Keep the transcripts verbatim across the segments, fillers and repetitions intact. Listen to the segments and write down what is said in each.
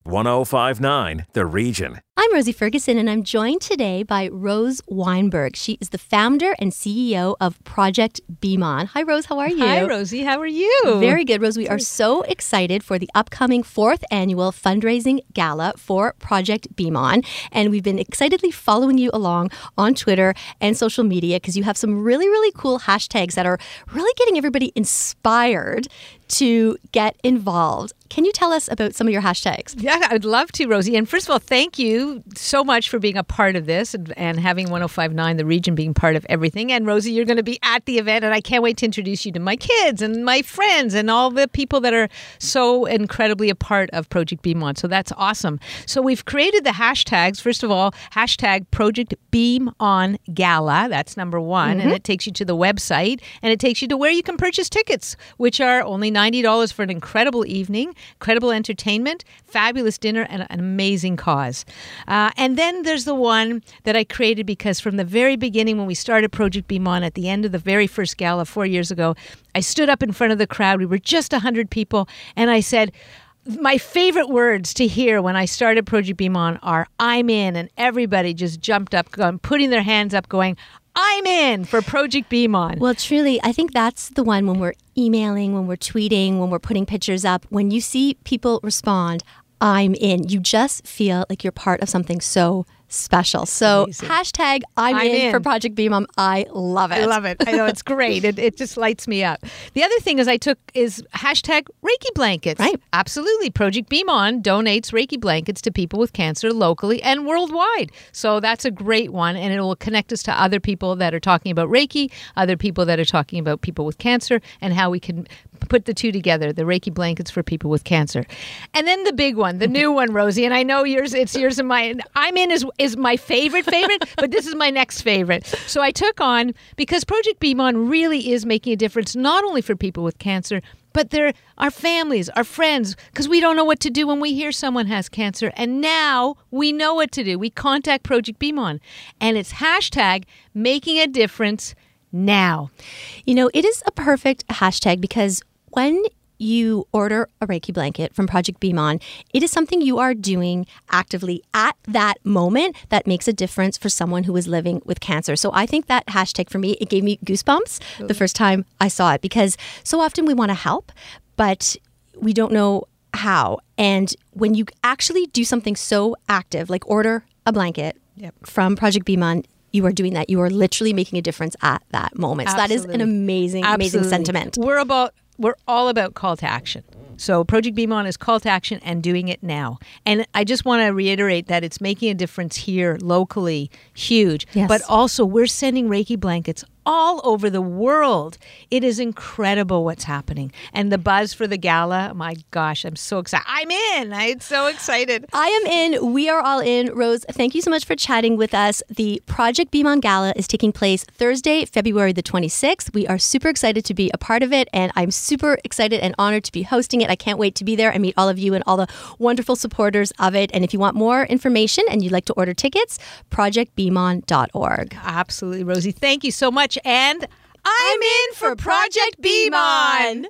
one oh five point nine The Region. I'm Rosie Ferguson, and I'm joined today by Rose Weinberg. She is the founder and C E O of Project BeamOn. Hi, Rose. How are you? Hi, Rosie. How are you? Very good, Rose. We are so excited for the upcoming fourth annual fundraising gala for Project BeamOn, and we've been excitedly following you along on Twitter and social media because you have some really, really cool hashtags that are really getting everybody inspired to get involved. Can you tell us about some of your hashtags? Yeah, I'd love to, Rosie. And first of all, thank you so much for being a part of this and, and having one oh five point nine The Region being part of everything. And Rosie, you're going to be at the event, and I can't wait to introduce you to my kids and my friends and all the people that are so incredibly a part of Project BeamOn. So that's awesome. So we've created the hashtags. First of all, hashtag Project BeamOn Gala. That's number one. Mm-hmm. And it takes you to the website, and it takes you to where you can purchase tickets, which are only ninety dollars for an incredible evening, incredible entertainment, fabulous dinner, and an amazing cause. Uh, and then there's the one that I created because from the very beginning when we started Project BeamOn at the end of the very first gala four years ago, I stood up in front of the crowd. We were just one hundred people, and I said, my favorite words to hear when I started Project BeamOn are, I'm in, and everybody just jumped up, going, putting their hands up, going, I'm in for Project BeamOn. Well, truly, I think that's the one when we're emailing, when we're tweeting, when we're putting pictures up, when you see people respond, I'm in, you just feel like you're part of something so special. So amazing. Hashtag I'm, I'm in, in for Project BeamOn. I love it. I love it. I know, it's great. It, it just lights me up. The other thing is I took is hashtag Reiki blankets. Right. Absolutely. Project BeamOn donates Reiki blankets to people with cancer locally and worldwide. So that's a great one, and it will connect us to other people that are talking about Reiki, other people that are talking about people with cancer, and how we can put the two together, the Reiki blankets for people with cancer. And then the big one, the new one, Rosie, and I know yours, it's yours and mine. I'm in is is my favorite favorite, but this is my next favorite. So I took on, because Project BeamOn really is making a difference, not only for people with cancer, but they're our families, our friends, because we don't know what to do when we hear someone has cancer. And now we know what to do. We contact Project BeamOn, and it's hashtag making a difference now. You know, it is a perfect hashtag because when you order a Reiki blanket from Project BeamOn, it is something you are doing actively at that moment that makes a difference for someone who is living with cancer. So I think that hashtag for me, it gave me goosebumps Ooh. the first time I saw it, because so often we want to help, but we don't know how. And when you actually do something so active, like order a blanket yep. from Project BeamOn, you are doing that. You are literally making a difference at that moment. Absolutely. So that is an amazing, Absolutely. amazing sentiment. We're about We're all about call to action. So Project BeamOn is call to action and doing it now. And I just want to reiterate that it's making a difference here locally, huge. Yes. But also we're sending Reiki blankets all over the world. It is incredible what's happening. And the buzz for the gala, my gosh, I'm so excited. I'm in. I'm so excited. I am in. We are all in. Rose, thank you so much for chatting with us. The Project BeamOn Gala is taking place Thursday, February the twenty-sixth. We are super excited to be a part of it, and I'm super excited and honored to be hosting it. I can't wait to be there and meet all of you and all the wonderful supporters of it. And if you want more information and you'd like to order tickets, project beamon dot org. Absolutely, Rosie. Thank you so much. And I'm in for Project BeamOn.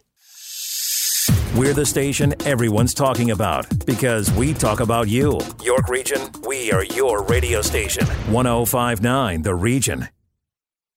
We're the station everyone's talking about because we talk about you. York Region, we are your radio station. one oh five point nine The Region.